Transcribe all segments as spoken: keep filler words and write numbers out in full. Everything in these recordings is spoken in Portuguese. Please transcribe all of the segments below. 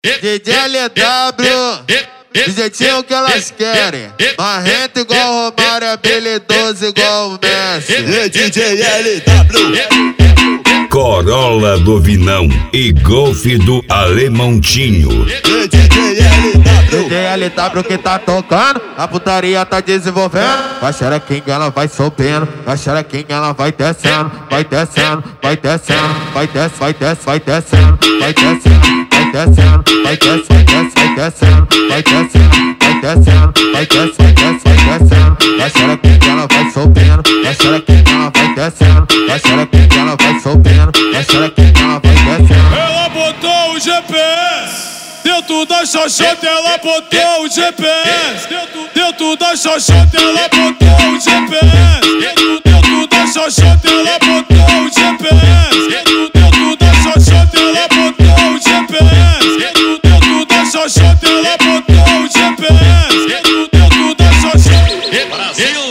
D J L W, do jeitinho que elas querem. Marrento igual o Romário, habilidoso igual o Messi. D J L W, Corolla do Vinão e Golf do Alemãotinho. D J L W, D J L W que tá tocando, a putaria tá desenvolvendo. Vai xerequinha, ela vai subindo, vai xerequinha, ela vai descendo, vai descendo, vai descendo, vai descendo, vai descendo, vai descendo, vai descendo, vai descendo, vai descendo, vai descendo, vai descendo, vai descendo, vai descendo, vai descendo. Vai xerequinha, ela vai subindo, vai xerequinha, ela vai descendo, vai xerequinha, ela vai subindo, vai xerequinha, ela vai descendo. Ela botou o G P S dentro da xoxota, ela botou o G P S dentro, dentro da xoxota, ela botou o G P S dentro, dentro da xoxota, ela botou o G P S dentro, dentro da xoxota, ela botou o G P S dentro, dentro da xoxota, ela botou o G P S dentro, dentro da xoxota. Brasil,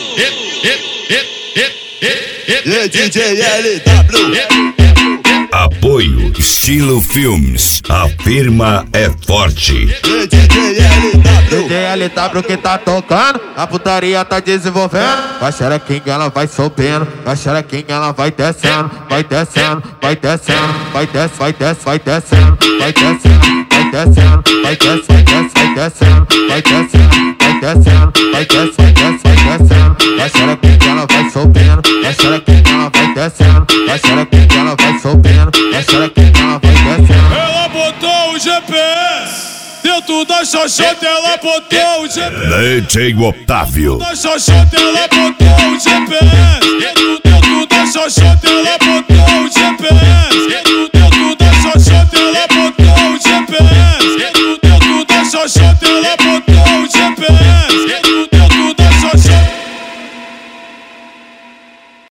D J L W. Apoio Estilo Filmes. A firma é forte. D J L W, D J L W que tá tocando, a putaria tá desenvolvendo. Vai xerequinha, ela vai subindo, vai xerequinha, ela vai descendo, vai descendo, vai descendo, vai descendo, vai descendo, vai descendo, vai descendo, vai descendo, vai descendo, vai descendo, vai descendo, vai descendo, vai descendo, vai descendo. Vai xerequinha, ela vai subindo, vai xerequinha, ela vai descendo, vai xerequinha, ela vai subindo, vai xerequinha, ela vai descendo. Ela botou o G P S dentro da xoxota, ela botou o G P S D J Otávio. da xoxota, ela botou o G P S dentro, dentro da xoxota, ela botou o G P S dentro, dentro da xoxota, ela botou o G P S dentro, dentro da xoxota, ela botou o G P S.